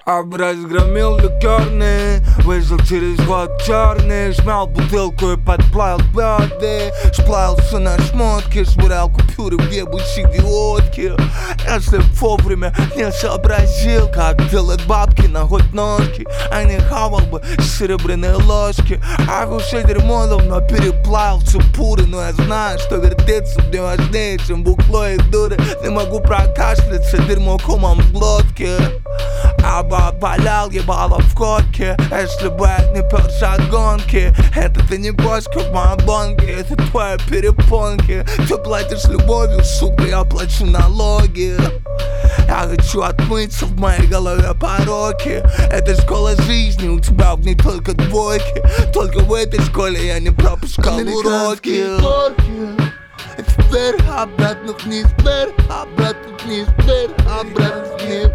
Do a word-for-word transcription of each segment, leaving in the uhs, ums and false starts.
Разгромил ликерный, вышел через год черный, смял бутылку и подплавил бёрды, сплавился на шмотки, швырял купюры в ебучие идиотки. Если вовремя не сообразил, как делать бабки на хоть ножки, а не хавал бы серебряные ложки. А все дерьмо давно переплавил все пуры, но я знаю, что вертеться мне важнее, чем бухло и дуры. Не могу прокашляться, дерьмо комом в глотке. Аба валял ебало в котке, если бы я не пёр гонки. Это ты не бочка в моей бонке, это твои перепонки. Ты платишь любовью, сука, я плачу налоги. Я хочу отмыться в моей голове пороки. Это школа жизни, у тебя в ней только двойки. Только в этой школе я не пропускал уроки. Теперь обратно вниз, теперь обратно вниз, теперь обратно вниз.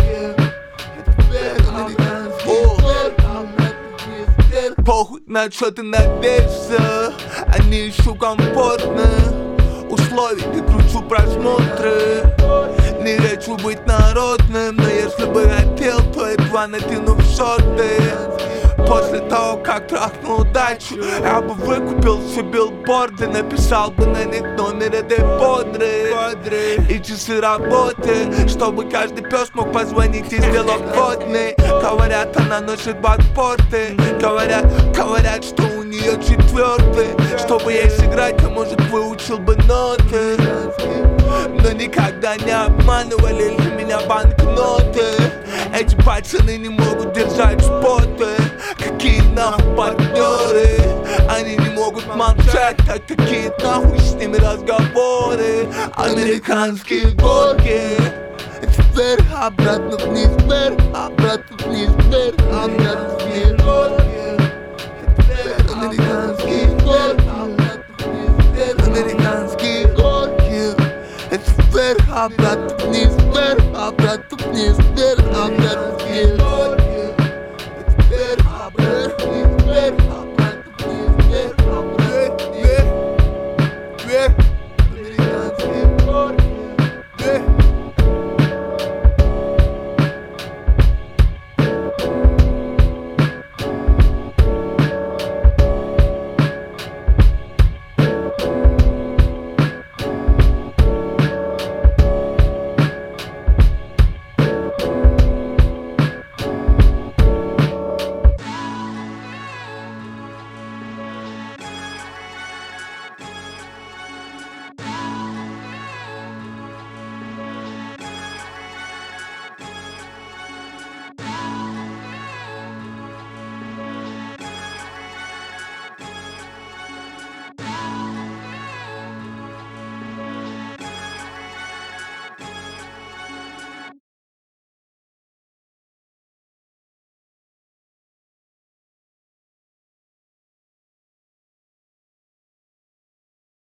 Похуй, на чё ты надеешься, они ищу комфортных условий, ты кручу просмотры. Не хочу быть народным, но если бы хотел, то едва натяну в шорты. После того, как трахнул дачу, я бы выкупил все билборды, написал бы на них номер этой бодрый и часы работы, чтобы каждый пес мог позвонить и сделать водный. Говорят, она носит бакпорты, говорят, говорят, что у нее четвертый. Чтобы ей сыграть, я, может, выучил бы ноты, но никогда не обманывали ли меня банкноты. Эти пацаны не могут держать споты. Какие нахуй партнеры, они не могут молчать, так какие нахуй с ними разговоры. Американские горки. Теперь обратно вниз, теперь обратно вниз, теперь обратно вниз. Американские горки, американские горки. Теперь обратно вниз, теперь обратно вниз, теперь обратно вниз. Теперь обратно.